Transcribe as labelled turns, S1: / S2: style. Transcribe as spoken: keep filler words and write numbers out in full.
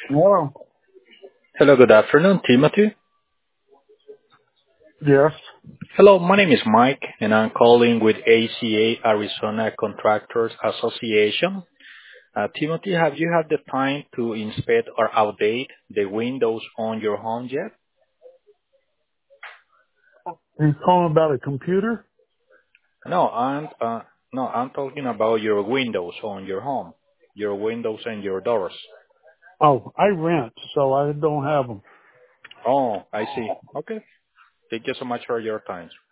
S1: Well,
S2: Hello, good afternoon, Timothy.
S1: yes.
S2: Hello, my name is Mike, and I'm calling with A C A Arizona Contractors Association. Uh, Timothy, have you had the time to inspect or update the windows on your home yet?
S1: He's calling about a computer?
S2: No, I'm uh, no, I'm talking about your windows on your home, your windows and your doors.
S1: Oh, I rent, so I don't have them.
S2: Oh, I see. Okay. Thank you so much for your time.